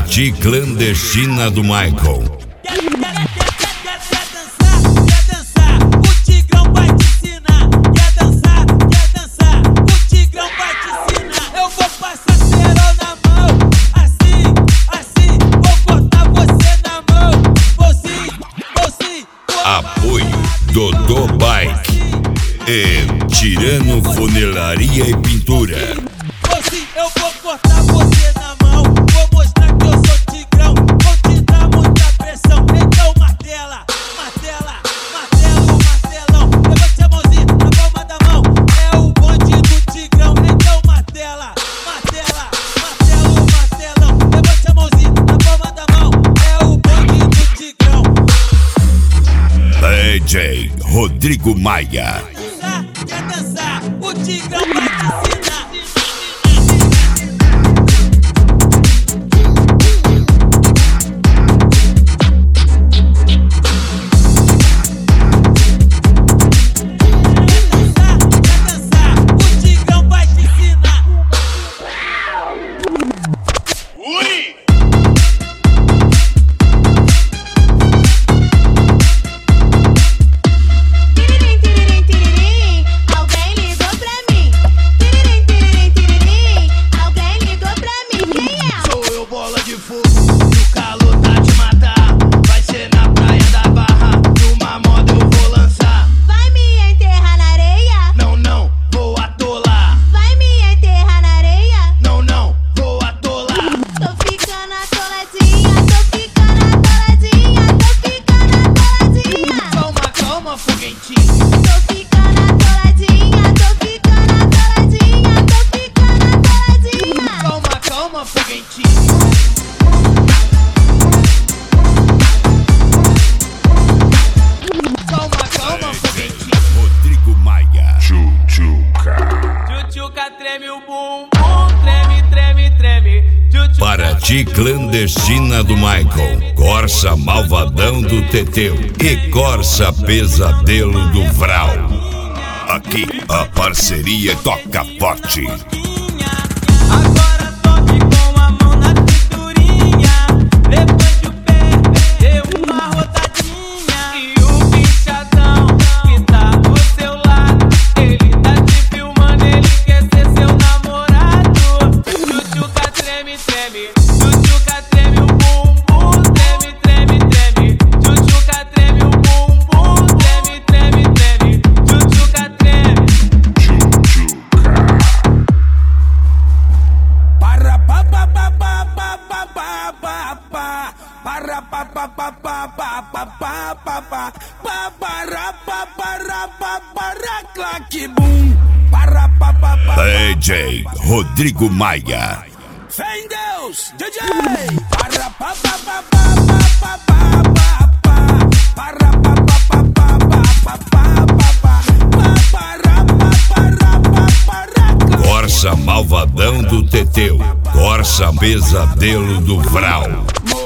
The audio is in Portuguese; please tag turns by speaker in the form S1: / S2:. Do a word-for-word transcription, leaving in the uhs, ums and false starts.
S1: Paraty clandestina do Michael. Apoio Dodô Bike e Tirano Funelaria e Pintura.
S2: Assim eu vou cortar você na mão, vou mostrar que eu sou tigrão, vou te dar muita pressão. Então martela, martela, martelo, martelão. Levante a mãozinha na palma da mão, é o bonde do tigrão. Então martela, martela, martelo, martelão. Levante a mãozinha na palma da mão, é o bonde do tigrão.
S1: D J Rodrigo Maia.
S2: Quer dançar? O tigrão vai te ensinar.
S1: Rodrigo Maia.
S3: Tchutchuca.
S2: Tchutchuca treme o bumbum, treme, treme, treme. Tchutchuca.
S1: Paraty clandestina do Michael. Corsa malvadão do Teteu e Corsa pesadelo do Vral. Aqui a parceria toca forte.
S2: Agora toque com a mão na cinturinha, levante o pé, dê uma rodadinha. E o bichadão que tá do seu lado, ele tá te filmando, ele quer ser seu namorado. Tchutchuca treme, treme, tchutchuca treme o bumbum, treme, treme, treme. Tchutchuca treme o bumbum, treme, treme, treme. Tchutchuca treme.
S3: Para pa pa pa pa pa pa pa pa pa. Para pa pa pa pa pa pa pa pa pa. Pa para pa para pa para claque bum. Para pa pa pa.
S1: D J Rodrigo Maia.
S3: Fé em Deus, D J. Para pa pa pa pa pa pa pa pa. Para pa pa pa pa pa pa pa pa. Pa para pa para pa para.
S1: Corsa malvadão do Teteu. Corsa pesadelo do Vral.